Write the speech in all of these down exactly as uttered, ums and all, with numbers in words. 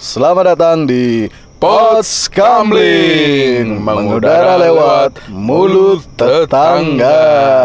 Selamat datang di Pods Kamling, mengudara lewat mulut tetangga.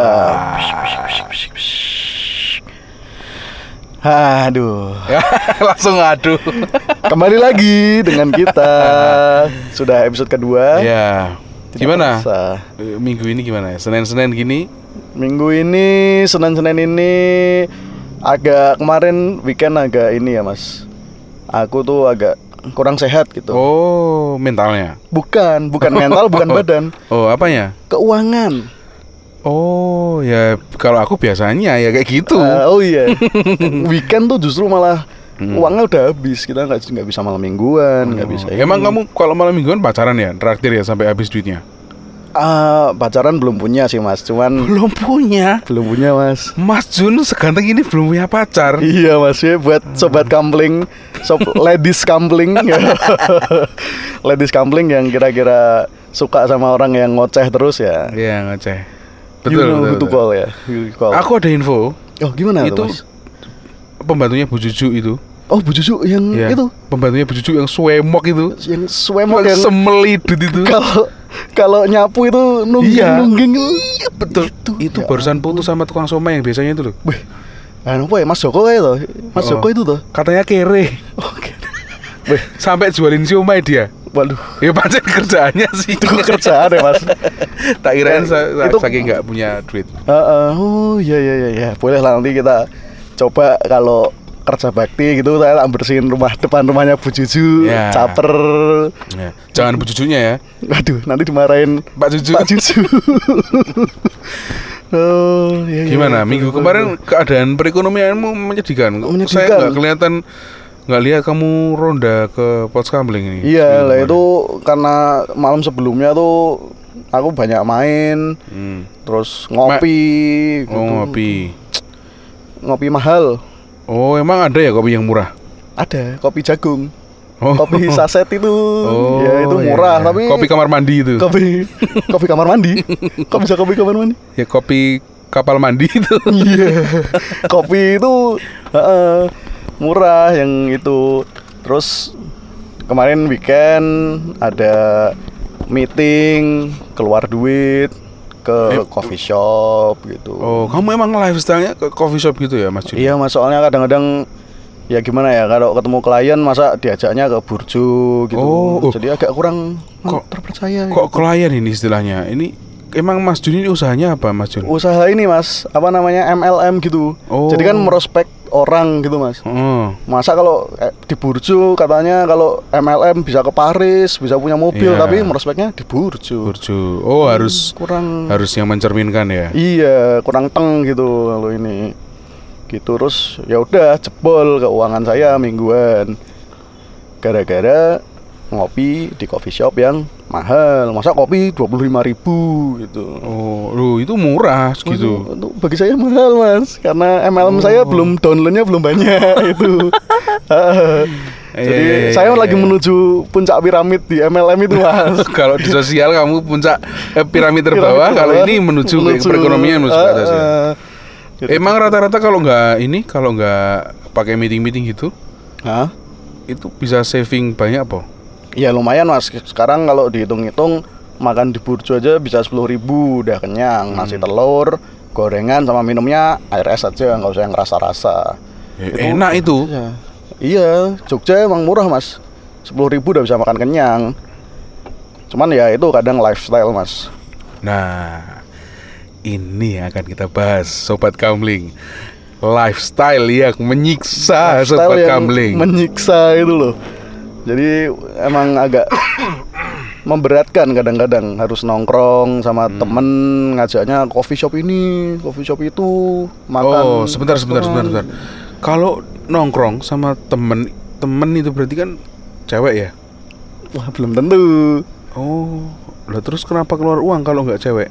Aduh, langsung aduh. Kembali lagi dengan kita. Sudah episode kedua. Ya. Gimana? Terasa. Minggu ini gimana ya? Senin-Senin gini? Minggu ini, Senin-Senin ini agak kemarin weekend agak ini ya mas. Aku tuh agak kurang sehat gitu. Oh, mentalnya? Bukan, bukan mental, bukan badan. Oh, apanya? Keuangan. Oh, ya kalau aku biasanya ya kayak gitu. Uh, oh iya. Weekend tuh justru malah hmm. uangnya udah habis. Kita nggak nggak bisa malam mingguan, nggak oh. bisa. Emang ini. Kamu kalau malam mingguan pacaran ya, traktir ya sampai habis duitnya? Uh, pacaran belum punya sih mas, cuman belum punya, belum punya mas. Mas Jun seganteng ini belum punya pacar. Iya mas ya, buat sobat kampling, sob ladies kampling, ladies kampling yang kira-kira suka sama orang yang ngoceh terus ya. Iya ngoceh. Betul, you know betul, betul. Call ya. Call. Aku ada info. Oh gimana itu? Mas? Pembantunya Bu Juju itu. Oh Bu Juju yang ya, itu. Pembantunya Bu Juju yang swemok itu. Yang swemok yang semelidut itu. Kalau kalau nyapu itu nungging iya. nungging. Iya betul. Itu, itu ya, barusan putus sama tukang somai yang biasanya itu loh. Wih. Anu apa ya Mas Joko kayak tuh. Mas oh. Joko itu tuh. Katanya kere. Oke. Wih, sampai jualin siomay dia. Waduh. Ya pancen kerjaannya sih. Itu kerjaan ya Mas. Tak kirain ya, itu saking nggak punya duit. Uh, uh, oh iya iya iya ya. Boleh lah nanti kita coba kalau kerja bakti gitu saya tak bersihin rumah depan rumahnya Bu Juju, ya. Caper. Ya. Jangan Bu Jujunya ya. Waduh, nanti dimarahin Pak Juju. Pak Juju. Oh, iya, gimana? Iya, Minggu betul, kemarin betul. Keadaan perekonomianmu menyedihkan. Menyedihkan. Saya nggak kelihatan, nggak lihat kamu ronda ke Pods Kamling ini. Iya lah itu karena malam sebelumnya tuh aku banyak main, hmm. terus ngopi. Ma- gitu. Oh ngopi. Ngopi mahal. Oh emang ada ya kopi yang murah? Ada, kopi jagung. Oh. Kopi saset itu. Oh, ya itu murah iya. tapi kopi kamar mandi itu. Kopi kopi kamar mandi. Kok bisa kopi kamar mandi? Ya kopi kapal mandi itu. Iya. Kopi itu uh, murah yang itu. Terus kemarin weekend ada meeting, keluar duit ke eh, coffee shop gitu. Oh, kamu emang lifestyle-nya ke coffee shop gitu ya, Mas Jun? Iya, Mas, soalnya kadang-kadang ya gimana ya, kalau ketemu klien masa diajaknya ke burjo gitu. Oh, jadi agak kurang kok, terpercaya. Kok gitu. klien ini istilahnya? Ini emang Mas Jun ini usahanya apa, Mas Jun? Usaha ini, Mas, apa namanya M L M gitu. Oh. Jadi kan merospek orang gitu, Mas. Oh. Masa kalau eh, di burjo katanya kalau M L M bisa ke Paris, bisa punya mobil, yeah. tapi merospeknya di burjo. Burjo. Oh, hmm, harus kurang harus yang mencerminkan ya. Iya, kurang teng gitu kalau ini. Gitu terus ya udah jebol keuangan saya mingguan. Gara-gara ngopi di coffee shop yang mahal. Masa kopi dua puluh lima ribu gitu. Oh, lu itu murah segitu. Itu bagi saya mahal, Mas. Karena M L M oh. saya belum downloadnya belum banyak itu. Jadi eh, saya eh, lagi eh. menuju puncak piramid di M L M itu, Mas. Kalau di sosial kamu puncak eh, piramid terbawah, piramid kalau ini menuju, menuju ke perekonomian menuju ke atas ya. Uh, gitu. Emang rata-rata kalau nggak ini, kalau nggak pakai meeting-meeting gitu, Hah? itu bisa saving banyak apa? Ya lumayan, Mas. Sekarang kalau dihitung-hitung makan di burjo aja bisa sepuluh ribu udah kenyang. hmm. Nasi telur, gorengan sama minumnya air es aja, nggak usah yang rasa-rasa. Ya, itu, enak itu ya. Iya, Jogja emang murah, Mas. Sepuluh ribu udah bisa makan kenyang. Cuman ya itu kadang lifestyle, Mas. Nah, ini akan kita bahas, Sobat Kamling. Lifestyle yang menyiksa, lifestyle Sobat yang Kamling. Menyiksa itu loh. Jadi emang agak memberatkan kadang-kadang, harus nongkrong sama hmm. temen, ngajaknya coffee shop ini, coffee shop itu, makan. Oh, sebentar sebentar sebentar sebentar. Kalau nongkrong sama temen, temen itu berarti kan cewek ya? Wah, belum tentu. Oh, lah terus kenapa keluar uang kalau nggak cewek?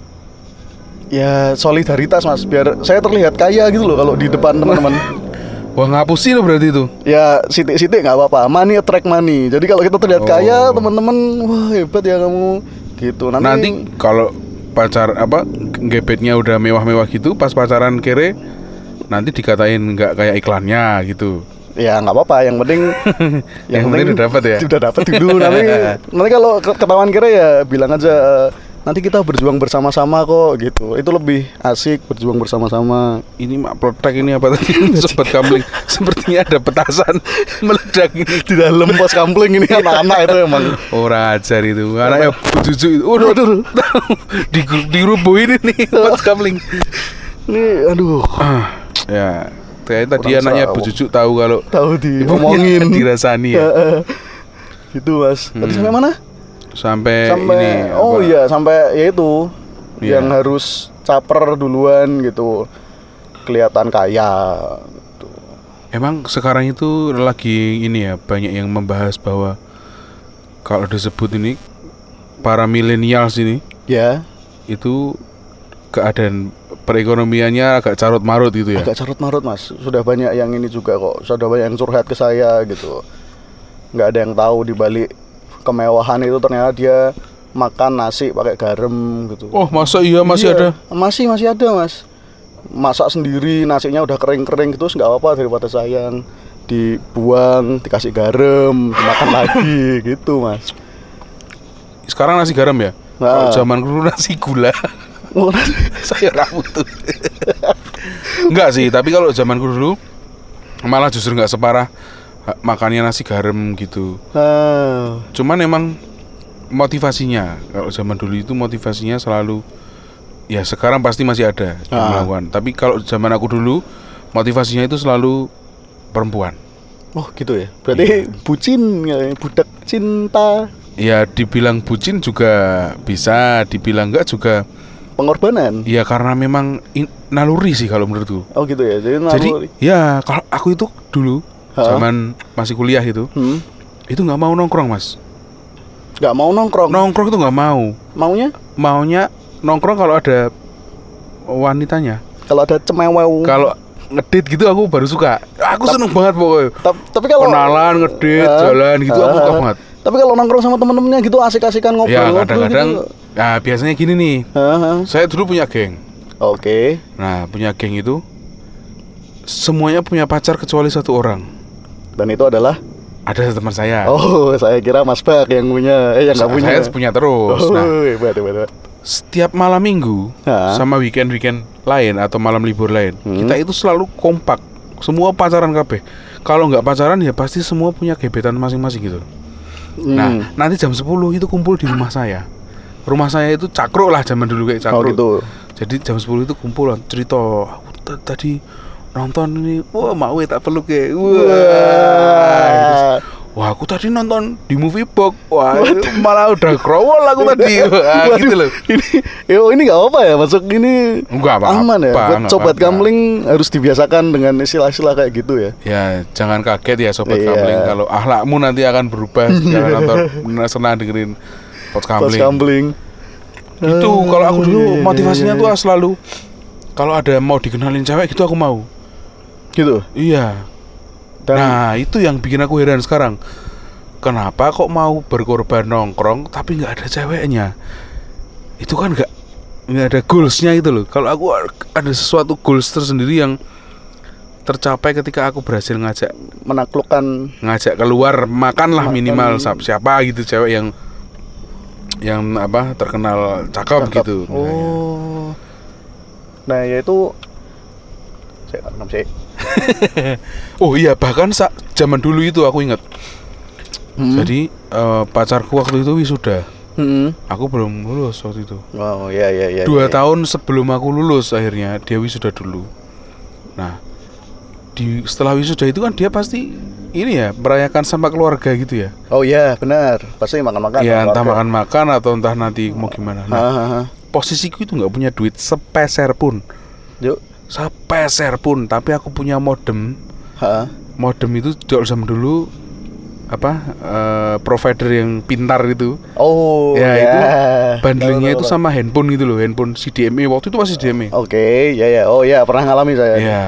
Ya solidaritas, Mas, biar saya terlihat kaya gitu loh kalau di depan teman-teman. Wah, ngapusin lo berarti itu. Ya sitik-sitik nggak apa-apa, money attract money. Jadi kalau kita terlihat oh. kaya, teman-teman, wah hebat ya kamu gitu. Nanti, Nanti kalau pacar apa gebetnya udah mewah-mewah gitu, pas pacaran kere nanti dikatain nggak kayak iklannya gitu. Ya nggak apa-apa, yang penting yang penting udah dapat ya. Udah dapat dulu. Nanti nanti kalau ketahuan kira ya bilang aja nanti kita berjuang bersama-sama kok gitu. Itu lebih asik berjuang bersama-sama. Ini mak plotek ini apa tadi sobat kamling? Sepertinya ada petasan meledak ini di dalam pos kamling ini anak-anak itu emang. Orang ajar itu. Anaknya cucu itu. Waduh, aduh. di dirubuhin ini pos kamling. Ini aduh. Ah, ya. Kayak tadi anaknya Bu Cucu tahu kalau tahu diomongin, dirasani ya. Gitu Mas. Tadi Hmm. sampai mana? Sampai, Sampai ini oh apa? iya, sampai ya itu Iya. yang harus caper duluan gitu. Kelihatan kaya. Gitu. Emang sekarang itu lagi ini ya, banyak yang membahas bahwa kalau disebut ini para milenials ini Ya, itu keadaan perekonomiannya agak carut marut gitu ya. agak carut marut Mas. Sudah banyak yang ini juga kok. Sudah banyak yang curhat ke saya gitu. Nggak ada yang tahu di balik kemewahan itu ternyata dia makan nasi pakai garam gitu. Oh, masa iya masih Iya, ada? Masih masih ada Mas. Masak sendiri, nasinya udah kering-kering gitu, nggak apa-apa daripada sayang. Dibuang, dikasih garam, dimakan lagi gitu Mas. Sekarang nasi garam ya? Nah. Kalau zaman dulu nasi gula. Saya rambut tuh. Enggak sih, tapi kalau zamanku dulu malah justru nggak separah makannya nasi garam gitu. Nah. Cuman emang motivasinya kalau zaman dulu itu motivasinya selalu ya sekarang pasti masih ada yang Ah. melakukan. Tapi kalau zaman aku dulu motivasinya itu selalu perempuan. Oh gitu ya. Berarti bucin, ya, budak cinta, Ya dibilang bucin juga bisa, dibilang enggak juga. pengorbanan. Ya karena memang in, naluri sih kalau menurutku. Oh gitu ya. Jadi, Jadi naluri. ya kalau aku itu dulu Ha? zaman masih kuliah itu hmm, itu nggak mau nongkrong mas. nggak mau nongkrong. Nongkrong itu nggak mau. Maunya Maunya nongkrong kalau ada wanitanya. kalau ada cemewew. Kalau ngedit gitu aku baru suka. Aku seneng banget pokoknya. Ta- tapi kalau Kenalan, ngedit, Ha? jalan gitu aku Ha? suka banget. Tapi kalau nongkrong sama temen-temennya gitu asik-asikan ngobrol. Ya ngobrol kadang-kadang gitu. ya biasanya gini nih. Ha-ha. Saya dulu punya geng. Oke. Nah punya geng itu semuanya punya pacar kecuali satu orang. Dan itu adalah Ada teman saya. oh, saya kira Mas Bak yang punya, eh yang nggak punya. Saya punya terus. Oh, Nah, hebat, hebat, hebat. setiap malam minggu Ha? sama weekend-weekend lain atau malam libur lain, Hmm. kita itu selalu kompak. Semua pacaran kabeh. Kalau nggak pacaran ya pasti semua punya gebetan masing-masing gitu. Hmm. Nah, nanti jam sepuluh itu kumpul di rumah saya. Rumah saya itu cakruk lah zaman dulu kayak oh cakruk. gitu. Jadi jam sepuluh itu kumpul cerita "Aku t- tadi nonton ini, wah mau ya tak peluk ya." Wah. Terus, wah aku tadi nonton di movie box. Wah, itu malah udah growol aku tadi. Wah, gitu loh. Ini, yo ini nggak apa ya, masuk ini Enggak apa-apa. aman ya. Buat enggak sobat apa-apa. kamling harus dibiasakan dengan istilah-istilah kayak gitu ya. Ya, jangan kaget ya sobat Iya. kamling kalau akhlakmu nanti akan berubah setelah nonton senang dengerin podcast Pas kamling. kamling. Itu kalau aku dulu iya, iya, motivasinya iya, tuh iya. selalu kalau ada mau dikenalin cewek gitu aku mau. Gitu. Iya. Dan Nah, itu yang bikin aku heran sekarang. Kenapa kok mau berkorban nongkrong tapi nggak ada ceweknya? Itu kan nggak nggak ada goalsnya itu loh. Kalau aku ada sesuatu goals tersendiri yang tercapai ketika aku berhasil ngajak menaklukkan ngajak keluar makan lah Makan. minimal siapa, siapa gitu cewek yang yang apa terkenal cakep, cakep. gitu. Oh. Nah, ya itu saya enam sih. Oh iya, bahkan sa- zaman dulu itu aku ingat. Hmm. Jadi eh, pacarku waktu itu wisuda. Hmm. Aku belum lulus waktu itu. Oh, ya ya ya. Dua ya, ya. tahun sebelum aku lulus akhirnya dia wisuda dulu. Nah, di setelah wisuda itu kan dia pasti ini ya merayakan sama keluarga gitu ya. Oh iya, benar. Pasti makan-makan. Ya sama entah keluarga. makan-makan atau entah nanti mau gimana. Nah, Hahaha. posisiku itu nggak punya duit sepeser pun. Yuk. Sepeser pun, tapi aku punya modem. Ha. Modem itu kalau zaman dulu apa eh, provider yang pintar itu. Oh, Ya, ya. itu bundlingnya Tahu, itu tahu, sama handphone gitu loh, handphone C D M A waktu itu masih C D M A. tahu. Oke, ya ya. Oh ya, pernah ngalami saya. Ya.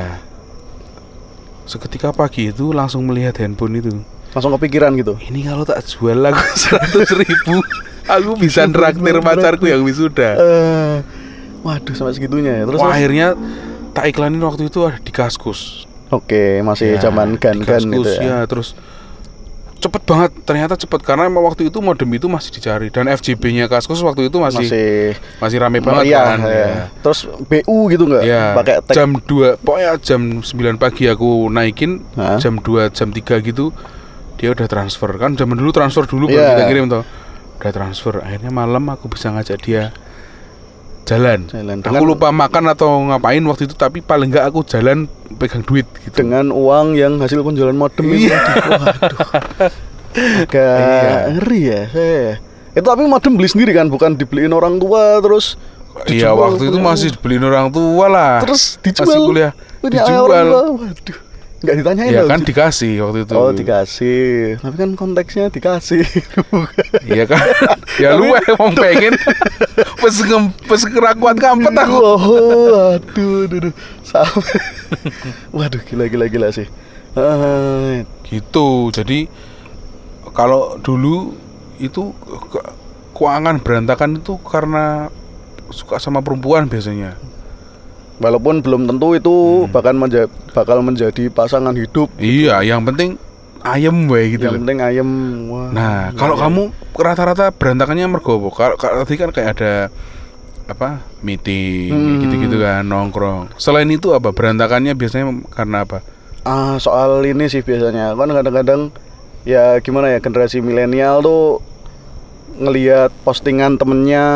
Seketika pagi itu langsung melihat handphone itu. Langsung kepikiran gitu. Ini kalau tak jual aku seratus ribu, aku bisa nraktir pacarku yang wisuda. Eh, waduh sampai segitunya ya. Terus Wah, terus? akhirnya tak iklanin waktu itu ada di Kaskus. Oke, masih Ya, zaman gan-gan gitu Kaskus, ya. ya. Terus cepet banget, ternyata cepet karena emang waktu itu modem itu masih dicari dan F J B-nya Kaskus waktu itu masih masih, Masih rame banget meriah, kan. ya. Ya. Terus B U gitu nggak? Ya, Pakai tek. jam dua, pokoknya jam sembilan pagi aku naikin, Hah? jam dua, jam tiga gitu dia udah transfer. Kan zaman dulu transfer dulu baru Iya. kita kirim toh. Udah transfer, akhirnya malam aku bisa ngajak dia jalan. Jalan. Aku Dengan- lupa makan atau ngapain waktu itu, tapi paling enggak aku jalan pegang duit gitu. Dengan uang yang hasil penjualan modem itu. Iya. Waduh. Agak Iya. ngeri ya. saya. Itu tapi modem beli sendiri kan, bukan dibeliin orang tua terus Iya, dijual waktu itu punya- masih dibeliin orang tua lah. terus dijual. Masih kuliah. Punya Dijual. orang tua. Waduh. Enggak ditanyain Ya loh. kan dikasih waktu itu. Oh, dikasih. Tapi kan konteksnya dikasih. Iya kan. Ya lu eh wong pengen pes pes kerakuan kampet aku. Oh, waduh, aduh, aduh. Sampai. Waduh, gila gila gila sih. Ah, Gitu. Jadi kalau dulu itu ke- keuangan berantakan itu karena suka sama perempuan biasanya. walaupun belum tentu itu bahkan menja- bakal menjadi pasangan hidup. Iya, yang penting ayem wae gitu Yang loh. penting ayem. Wah. Nah, iya, kalau iya. kamu rata-rata berantakannya mergo apa? Kalau kalau tadi kan kayak ada apa? Meeting Hmm. gitu-gitu kan, nongkrong. Selain itu apa? Berantakannya biasanya karena apa? Ah, soal ini sih biasanya kan kadang-kadang ya gimana ya, generasi milenial tuh ngelihat postingan temennya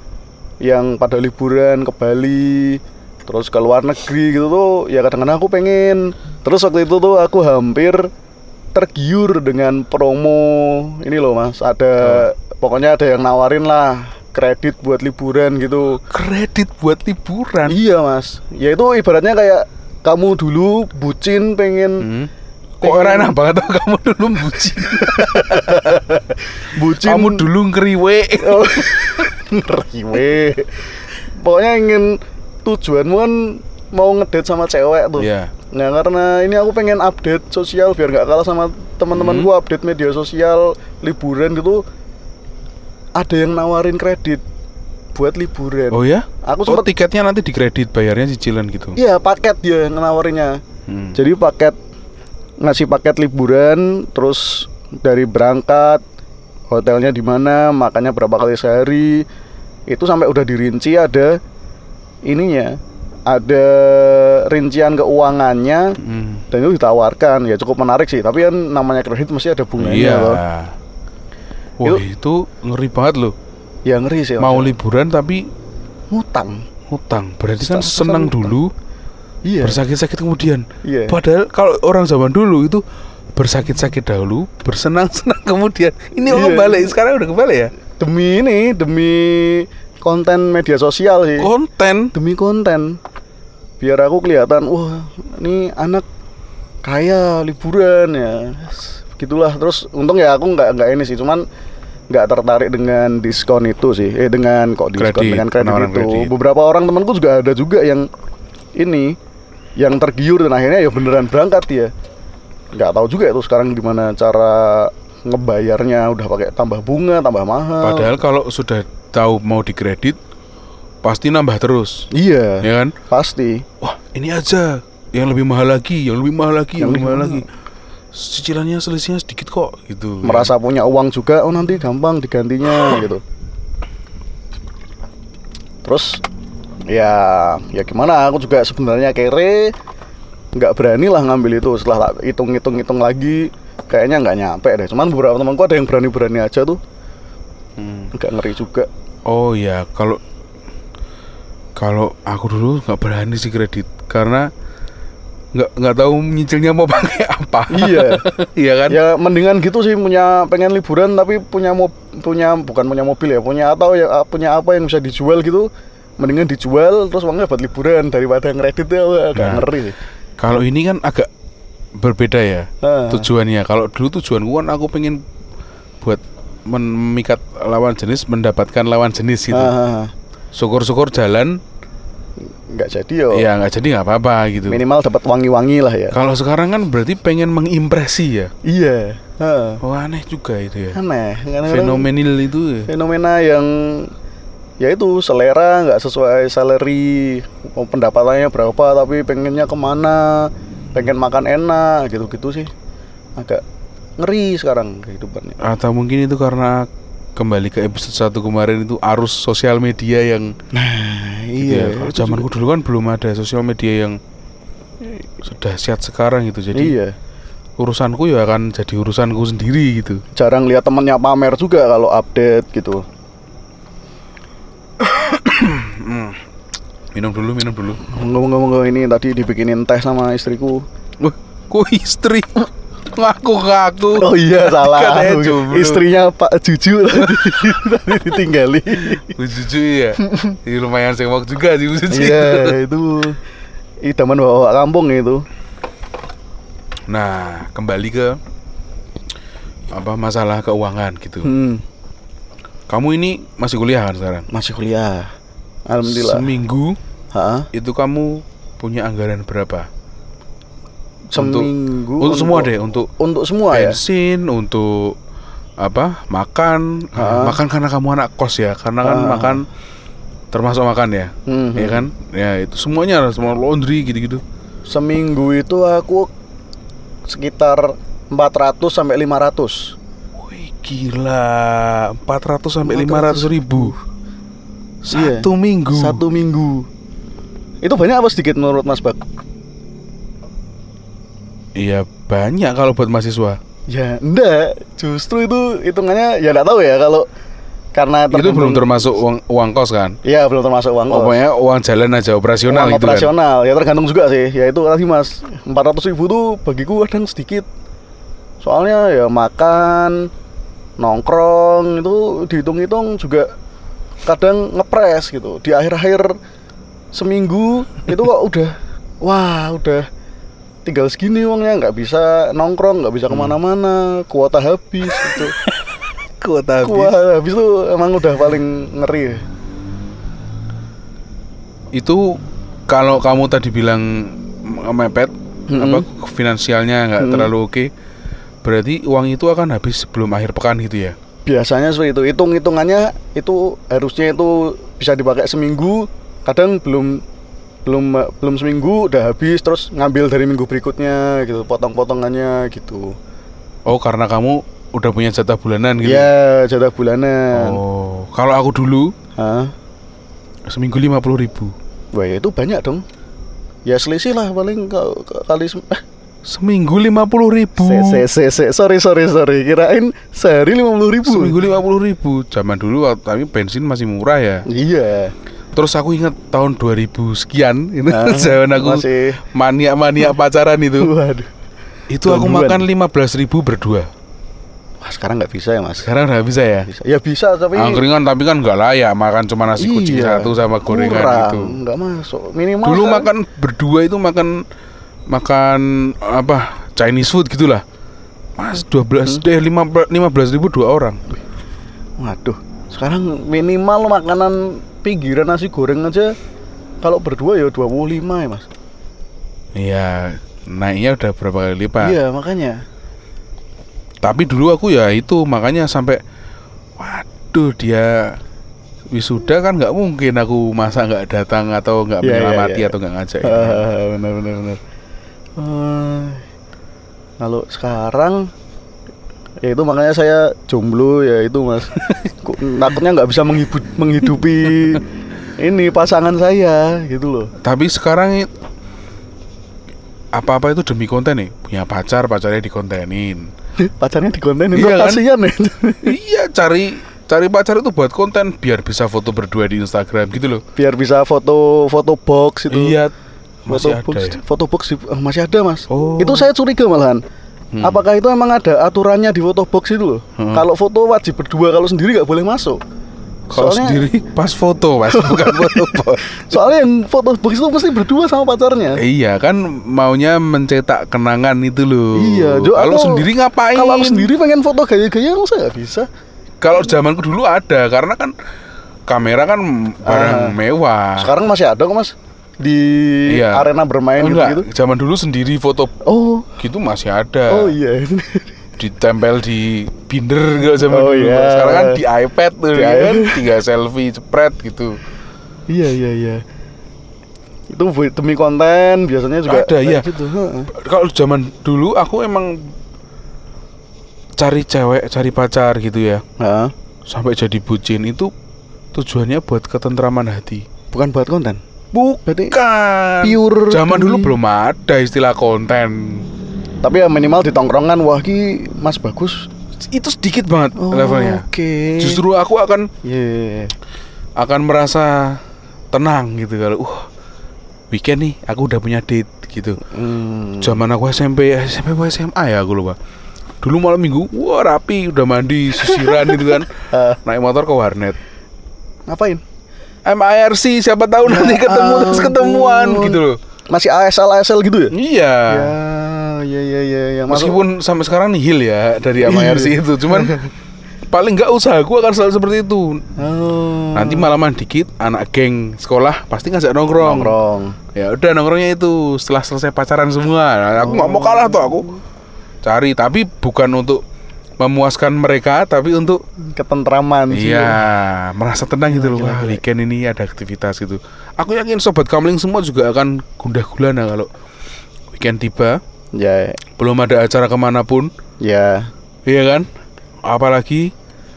yang pada liburan ke Bali terus ke luar negeri gitu tuh, ya kadang-kadang aku pengen. Terus waktu itu tuh aku hampir tergiur dengan promo ini loh Mas, ada pokoknya ada yang nawarin lah kredit buat liburan gitu. Kredit buat liburan. Iya Mas, ya itu ibaratnya kayak kamu dulu bucin pengen Hmm. Kok orang enak banget tuh kamu dulu bucin. bucin Kamu dulu ngeriwe. Oh, ngeriwe. Pokoknya ingin tujuanmu kan mau ngedate sama cewek tuh. Iya. Nah karena ini aku pengen update sosial biar nggak kalah sama teman-temanku, Hmm. update media sosial liburan gitu. Ada yang nawarin kredit buat liburan. Oh ya? Aku Oh, sempet, tiketnya nanti dikredit, bayarnya cicilan gitu. iya paket dia yang nawarinnya. Hmm. Jadi paket, ngasih paket liburan, terus dari berangkat, hotelnya di mana, makannya berapa kali sehari, itu sampai udah dirinci, ada ininya, ada rincian keuangannya, Hmm. dan itu ditawarkan. Ya cukup menarik sih, tapi kan namanya kredit mesti ada bunganya Iya. loh. Wah, itu ngeri banget loh. Ya ngeri sih. Mau Mas. liburan tapi ngutang. hutang. Berarti kan Kesan- senang kesan dulu, Iya. bersakit-sakit kemudian. Iya. Padahal kalau orang zaman dulu itu bersakit-sakit dahulu, bersenang-senang kemudian. Ini Iya. kebalik, sekarang udah kebalik ya. Demi ini, demi konten media sosial sih. Konten. Demi konten, biar aku kelihatan, wah ini anak kaya liburan ya, begitulah. Terus untung ya aku nggak nggak ini sih, cuman nggak tertarik dengan diskon itu sih, eh dengan kok diskon Kredit, dengan kredit penawaran itu. kredit. Beberapa orang temanku juga ada juga yang ini, yang tergiur dan akhirnya ya beneran berangkat ya. Nggak tahu juga itu sekarang gimana cara ngebayarnya, udah pakai tambah bunga, tambah mahal. Padahal kalau sudah tahu mau dikredit, pasti nambah terus, Iya, ya kan? pasti. Wah, ini aja yang lebih mahal lagi, yang lebih mahal lagi, yang, Yang lebih mahal lebih lagi. Cicilannya selisihnya sedikit kok, gitu. Merasa punya uang juga, oh nanti gampang digantinya gitu. Terus ya ya gimana, aku juga sebenarnya kere, nggak berani lah ngambil itu. Setelah tak hitung-hitung-hitung lagi, kayaknya nggak nyampe deh. Cuman beberapa temanku ada yang berani-berani aja tuh, Hmm. agak ngeri juga. Oh ya, kalau kalau aku dulu nggak berani sih kredit karena nggak nggak tahu nyicilnya mau pakai apa. Iya. Iya kan? Ya mendingan gitu sih, punya pengen liburan tapi punya mo- punya bukan punya mobil ya, punya atau ya punya apa yang bisa dijual gitu. Mendingan dijual terus uangnya buat liburan daripada ngredit ya, wah, agak Nah. ngeri sih. Kalau ini kan agak berbeda ya Ah. tujuannya. Kalau dulu tujuanku kan aku pengen buat memikat lawan jenis, mendapatkan lawan jenis gitu. Ah, Syukur-syukur jalan, nggak jadi yo. ya nggak jadi nggak apa-apa gitu. Minimal dapat wangi-wangi lah ya. Kalau sekarang kan berarti pengen mengimpresi ya. Iya. Ah. Oh, aneh juga itu ya. Aneh. Kadang-kadang Fenomenal itu ya. fenomena yang ya itu selera nggak sesuai salary, mau pendapatannya berapa tapi pengennya kemana, pengen makan enak gitu-gitu sih. Agak ngeri sekarang kehidupannya. Atau mungkin itu karena kembali ke episode satu kemarin itu arus sosial media yang Nah, gitu iya. ya. Kalau zamanku dulu kan belum ada sosial media yang sedahsyat sekarang gitu. Jadi iya. urusanku ya akan jadi urusanku sendiri gitu. Jarang lihat temennya pamer juga kalau update gitu. Minum dulu, minum dulu. Ngomong-ngomong ini tadi dibikinin teh sama istriku. Wah, kok istri? Ngaku-ngaku. Oh iya salah. Katanya jomblo. Istrinya Pak Juju tadi, tadi ditinggali. Bu Juju ya. Ini lumayan sewak juga sih Bu Juju. Iya itu idaman bawa kampung itu. Nah, kembali ke apa masalah keuangan gitu. Hmm, Kamu ini masih kuliah kan sekarang? masih kuliah. Alhamdulillah. Seminggu Ha? itu kamu punya anggaran berapa? Seminggu Untuk, untuk semua deh, untuk untuk semua ya. bensin, untuk apa? Makan. Ha? Makan karena kamu anak kos ya, karena kan Ha. makan termasuk makan ya. Hmm, Ya kan? Ya itu semuanya, semua laundry gitu-gitu. Seminggu itu aku sekitar empat ratus sampai lima ratus. Wih, gila, empat ratus sampai lima ratus ribu Iya, satu minggu. Satu minggu. Itu banyak apa sedikit menurut Mas Bak? Iya banyak kalau buat mahasiswa. Ya enggak, justru itu hitungannya ya enggak tahu ya kalau karena Itu belum termasuk uang, uang kos kan? Iya, belum termasuk uang kos. Pokoknya uang jalan aja operasional Uang gitu operasional, ya tergantung juga sih. Ya itu tadi Mas, empat ratus ribu tuh bagiku kadang sedikit. Soalnya ya makan, nongkrong itu dihitung-hitung juga kadang ngepres gitu. Di akhir-akhir seminggu itu kok udah, wah udah tinggal segini uangnya, nggak bisa nongkrong, nggak bisa kemana-mana, kuota habis gitu. kan? Kuota habis. Kuota habis tuh emang udah paling ngeri. Itu kalau kamu tadi bilang mepet, Mm-mm. apa finansialnya nggak Mm-mm. terlalu oke, berarti uang itu akan habis sebelum akhir pekan gitu ya? Biasanya seperti itu, hitung-hitungannya itu harusnya itu bisa dipakai seminggu, kadang belum belum belum seminggu udah habis, terus ngambil dari minggu berikutnya gitu, potong-potongannya gitu. Oh, karena kamu udah punya jatah bulanan gitu? Iya, jatah bulanan. Oh, kalau aku dulu Hah? seminggu lima puluh ribu. Wah ya itu banyak dong. Ya selisih lah paling ka- ka- kali sem- eh, Seminggu lima puluh ribu. se, se, se, se, sorry sorry sorry, kirain sehari lima puluh ribu. Seminggu lima puluh ribu. Zaman dulu waktu- tapi bensin masih murah ya. Iya. Terus aku ingat tahun dua ribu sekian itu Nah, zaman aku masih. mania-mania pacaran itu. Waduh. Itu aku Tungguan. makan lima belas ribu berdua. Wah, sekarang nggak bisa ya Mas. Sekarang udah bisa ya. Bisa. Ya bisa tapi Angkringan tapi kan nggak layak makan cuma nasi kucing iya, satu sama gorengan kurang, gitu. nggak masuk. Minimal Dulu kan- makan berdua itu makan makan apa Chinese food gitulah. Mas dua belas Hmm. deh lima belas ribu dua orang. Waduh, sekarang minimal makanan pinggiran nasi goreng aja kalau berdua ya dua puluh lima ya Mas. Iya, naiknya udah berapa kali lipat. Iya, makanya. Tapi dulu aku ya itu makanya sampai waduh dia wisuda kan nggak mungkin aku masa nggak datang atau nggak Iya, iya, menyelamati iya. atau nggak ngajak. Ah, benar benar benar. Eh, kalau sekarang ya itu makanya saya jomblo ya itu Mas. Kok takutnya nggak bisa menghidup, menghidupi ini pasangan saya gitu loh. Tapi sekarang i- apa-apa itu demi konten nih. Punya pacar, pacarnya dikontenin. Pacarnya dikontenin, Iya kan? kasihan ya. Iya, cari cari pacar itu buat konten biar bisa foto berdua di Instagram gitu loh. Biar bisa foto foto box itu. Iya, Foto masih ada box, ya. foto box di- eh, masih ada Mas. Oh. Itu saya curiga malahan. Hmm. Apakah itu emang ada aturannya di foto box itu loh? Hmm. Kalau foto wajib berdua, kalau sendiri nggak boleh masuk. Kalau Soalnya- sendiri pas foto, Mas, bukan foto box. Soalnya yang foto box itu mesti berdua sama pacarnya. Iya kan maunya mencetak kenangan itu loh. Iya, Jo, Kalau aku- sendiri ngapain? Kalau aku sendiri pengen foto gaya-gaya, emang saya nggak bisa. Kalau zamanku dulu ada karena kan kamera kan barang Ah. mewah. Sekarang masih ada kok Mas di Iya. arena bermain Oh, enggak, gitu. zaman dulu sendiri foto Oh, gitu masih ada. oh iya. Ditempel di binder gitu zaman Oh, dulu. iya. Sekarang kan di iPad tuh Di ya kan, iPad. tinggal selfie cepret gitu. Iya iya iya. itu demi konten biasanya juga ada ya. Gitu. Kalau zaman dulu aku emang cari cewek, cari pacar gitu ya. Heeh. Sampai jadi bucin itu tujuannya buat ketentraman hati. Bukan buat konten. Bukan. Pure. Zaman dulu belum ada istilah konten. Tapi ya minimal di tongkrongan, wah ki Mas bagus. Itu sedikit banget oh, levelnya. Oke. Okay. Justru aku akan yeah. akan merasa tenang gitu kalau uh weekend nih aku udah punya date gitu. Hmm. Zaman aku S M P, S M P S M A ya aku lupa. Dulu malam minggu, wah rapi, udah mandi, sisiran gitu kan. uh. Naik motor ke warnet. Ngapain? M I R C, siapa tahu nanti ketemu uh, terus ketemuan uh. gitu loh. Masih A S L A S L gitu ya? Iya. Ya, ya, ya, ya. Meskipun sampai sekarang nihil ya dari M I R C itu, cuman paling enggak usahaku akan selalu seperti itu. Oh. Nanti malaman dikit anak geng sekolah pasti ngajak nongkrong. Nongkrong. Ya udah nongkrongnya itu setelah selesai pacaran semua. Nah, aku nggak oh. mau kalah tuh aku cari, tapi bukan untuk memuaskan mereka, tapi untuk ketentraman sih. Iya, merasa tenang gitu loh. Wah, weekend ini ada aktivitas gitu. Aku yakin sobat kamling semua juga akan gundah gulana kalau weekend tiba. Ya. Belum ada acara kemanapun. Ya. Iya kan? Apalagi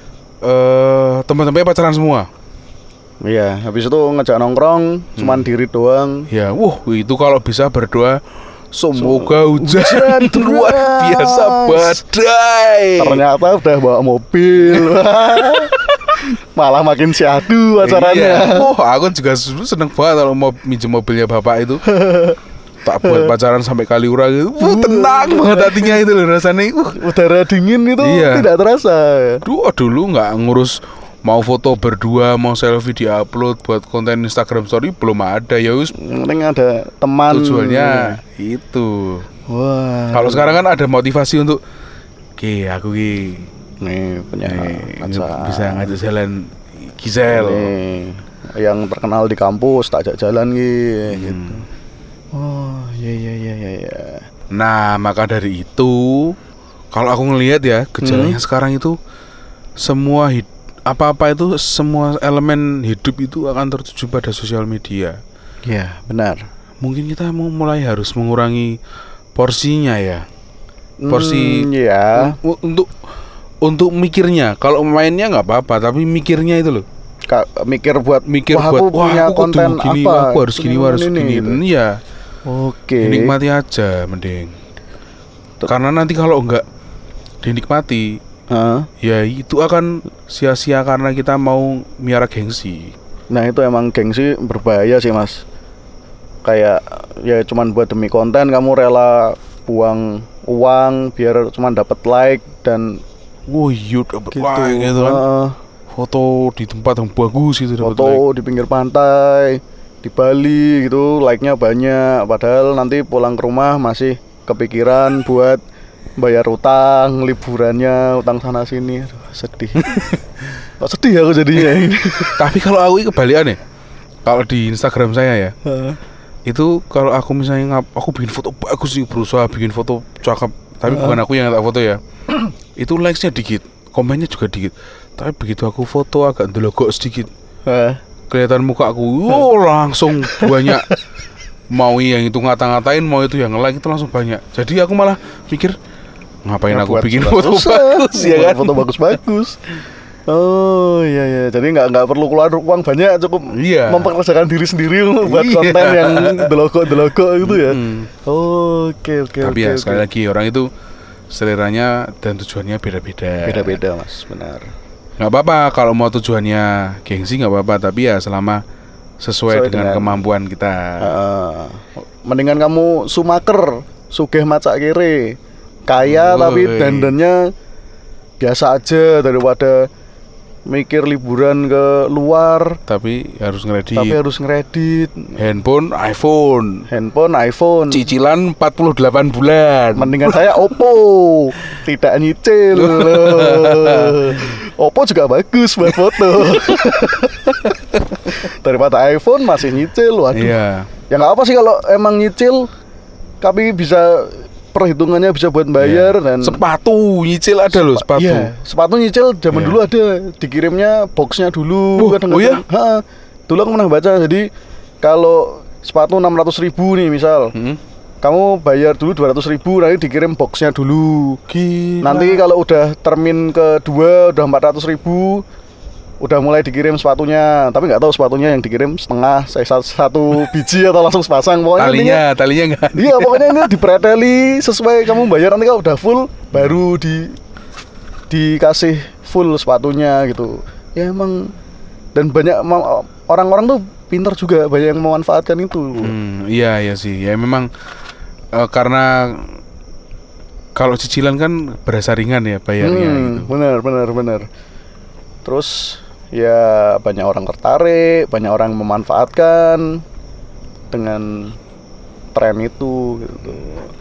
uh, teman-temannya pacaran semua. Iya, habis itu ngajak nongkrong, hmm. cuman diri doang. Ya, wuh, itu kalau bisa berdoa semoga hujan luar biasa badai. Ternyata udah bawa mobil. Malah makin syahdu acaranya. Iya. Oh, aku juga seneng banget kalau mau minjem mobilnya bapak itu. Tak buat pacaran sampai Kaliura gitu. Uh, tenang banget hatinya itu loh rasanya. Uh, udara dingin itu iya. Tidak terasa. Dulu dulu nggak ngurus mau foto berdua, mau selfie di-upload buat konten Instagram story belum ada. Ya wis penting ada teman. Tujuannya itu. Wah. Kalau sekarang kan ada motivasi untuk oke, aku ki nih punya nih, bisa ngajak jalan Gisel. Nih, yang terkenal di kampus tak ajak jalan ki hmm. gitu. Oh, iya iya iya iya. Nah, maka dari itu kalau aku ngelihat ya, gejalanya hmm. sekarang itu semua hid- apa-apa itu semua elemen hidup itu akan tertuju pada sosial media. Iya, benar. Mungkin kita mau mulai harus mengurangi porsinya ya. Porsi hmm, ya. Un- untuk untuk mikirnya. Kalau mainnya nggak apa-apa, tapi mikirnya itu loh. Kak, mikir buat mikir wah, buat aku punya wah, aku konten gini, apa? Aku harus gini, aku harus gini. Iya. Oke. Dinikmati aja mending. Tuh. Karena nanti kalau enggak dinikmati, huh? ya itu akan sia-sia karena kita mau miara gengsi. Nah itu emang gengsi berbahaya sih mas. Kayak ya cuman buat demi konten kamu rela buang uang biar cuman dapat like dan wah yuk dapat gitu. like gitu kan. Uh, foto di tempat yang bagus gitu, foto like. Di pinggir pantai di Bali gitu, like-nya banyak, padahal nanti pulang ke rumah masih kepikiran buat bayar utang, liburannya, utang sana sini. Aduh, sedih. Kok sedih aku jadinya ini. Tapi kalau aku kebalikan ya, kalau di Instagram saya ya, uh. itu kalau aku misalnya ngap, aku bikin foto bagus sih, berusaha bikin foto cakep, tapi uh. bukan aku yang tak foto ya. Itu likes-nya dikit, komennya juga dikit. Tapi begitu aku foto agak ndelogok sedikit. Uh. Kelihatan muka aku, oh langsung banyak. Mau yang itu ngata-ngatain, mau itu yang nge-like itu langsung banyak. Jadi aku malah pikir ngapain ya, aku bikin foto bagus ya kan? Foto bagus-bagus. Oh iya iya, jadi nggak nggak perlu keluar uang banyak, cukup iya. memperkerjakan diri sendiri buat iya. konten yang deloko-deloko gitu ya. Hmm. Oh, oke oke. Tapi okay, ya okay. sekali lagi orang itu seleranya dan tujuannya beda-beda. Beda-beda mas, benar. Nggak apa-apa kalau mau tujuannya gengsi nggak apa-apa, tapi ya selama sesuai, sesuai dengan, dengan kemampuan kita. Uh, mendingan kamu sumaker, sugih macak kiri, kaya oh, tapi dandannya biasa aja daripada mikir liburan ke luar tapi harus ngeredit. Tapi harus ngeredit. Handphone iPhone. Handphone iPhone. Cicilan empat puluh delapan bulan. Mendingan saya Oppo. Tidak nyicil. Oppo juga bagus buat foto. Daripada iPhone masih nyicil. Waduh. Iya. Ya enggak apa sih kalau emang nyicil tapi bisa perhitungannya bisa buat bayar yeah. dan sepatu nyicil ada loh sepatu. Iya, sepatu nyicil zaman yeah. dulu ada dikirimnya boxnya dulu oh, kadang-kadang. Oh ya? Ha, dulu aku pernah baca jadi kalau sepatu enam ratus ribu nih misal. Hmm. Kamu bayar dulu dua ratus ribu, nanti dikirim boxnya dulu. Gila. Nanti kalau udah termin kedua udah empat ratus ribu, udah mulai dikirim sepatunya. Tapi nggak tahu sepatunya yang dikirim setengah, saya satu biji atau langsung sepasang. Pokoknya talinya, intinya, talinya nggak. Iya, pokoknya ini dipreteli sesuai kamu bayar. Nanti kalau udah full, baru di dikasih full sepatunya gitu. Ya emang, dan banyak orang-orang tuh pintar juga, banyak yang memanfaatkan itu. Hmm, iya iya sih, ya memang. Uh, karena kalau cicilan kan berasa ringan ya bayarnya hmm, gitu. Benar, benar, benar. Terus ya banyak orang tertarik, banyak orang memanfaatkan dengan tren itu gitu.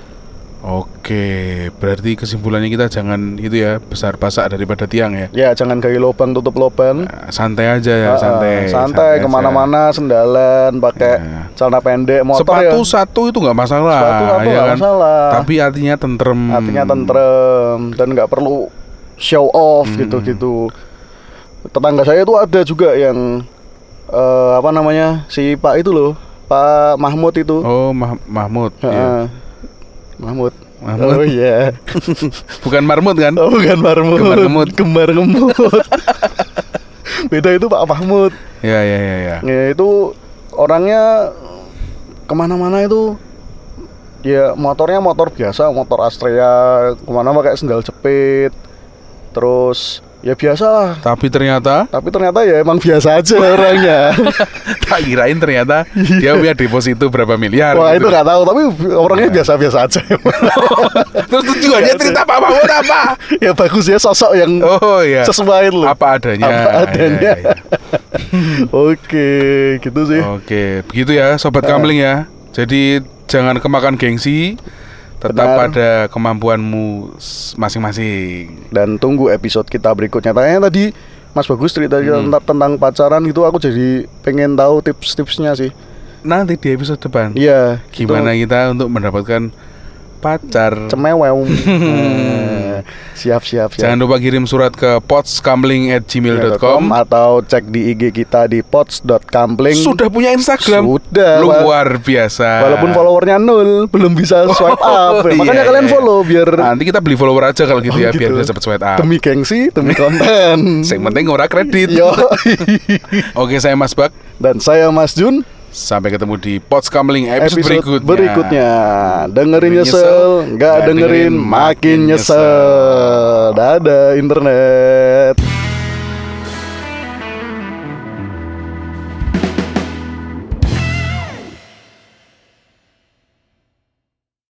Oke, berarti kesimpulannya kita jangan itu ya, besar pasak daripada tiang ya. Ya, jangan gali lubang tutup lubang. Nah, santai aja ya, uh, santai. Santai, santai kemana-mana, sendalan, pakai ya. Celana pendek, motor. Sepatu ya. satu itu nggak masalah. Sepatu satu ya nggak kan? masalah. Tapi artinya tentrem. Artinya tentrem dan nggak perlu show off hmm. gitu-gitu. Tetangga saya itu ada juga yang uh, apa namanya si Pak itu loh, Pak Mahmud itu. Oh, Mah- Mahmud. Uh, ya. Mahmud. Mahmud. Oh iya. Bukan marmut kan? Oh, bukan marmut. Gemar ngemut. Gemar ngemut. Beda itu Pak Mahmud. Ya ya ya ya. Ya itu orangnya kemana-mana itu ya motornya motor biasa, motor Astrea, kemana pakai sendal jepit. Terus ya biasa lah. Tapi ternyata Tapi ternyata ya emang biasa aja orangnya. Tak kirain ternyata dia punya deposito berapa miliar. Wah gitu. itu gak tahu, tapi orangnya biasa-biasa aja. Terus tujuannya cerita Pak Mahmud apa? Ya bagus ya, sosok yang oh, iya. sesuai loh. Apa adanya. Apa adanya. Ya, ya, ya. Oke, gitu sih. Oke, begitu ya Sobat Kamling ya. Jadi jangan kemakan gengsi. Tetap Benar. pada kemampuanmu masing-masing. Dan tunggu episode kita berikutnya. Tanya tadi Mas Bagus cerita hmm. tentang pacaran gitu, aku jadi pengen tahu tips-tipsnya sih. Nanti di episode depan. Iya. Gimana gitu. Kita untuk mendapatkan pacar cemewew. Nah, siap siap siap. Jangan lupa kirim surat ke potskamling at gmail dot com atau cek di I G kita di pots dot kamling. Sudah punya Instagram? Sudah. Luar biasa. Walaupun followernya nol, belum bisa swipe up. Oh, Makanya iya, kalian iya. follow biar nanti kita beli follower aja kalau gitu oh, ya gitu. Biar bisa cepet swipe up. Demi gengsi, demi konten. Yang penting ora kredit. Yo. Oke, saya Mas Bak dan saya Mas Jun. Sampai ketemu di Pots Kamling episode, episode berikutnya. berikutnya. Dengerin nyesel, nggak dengerin, dengerin makin nyesel. nyesel. Dadah internet.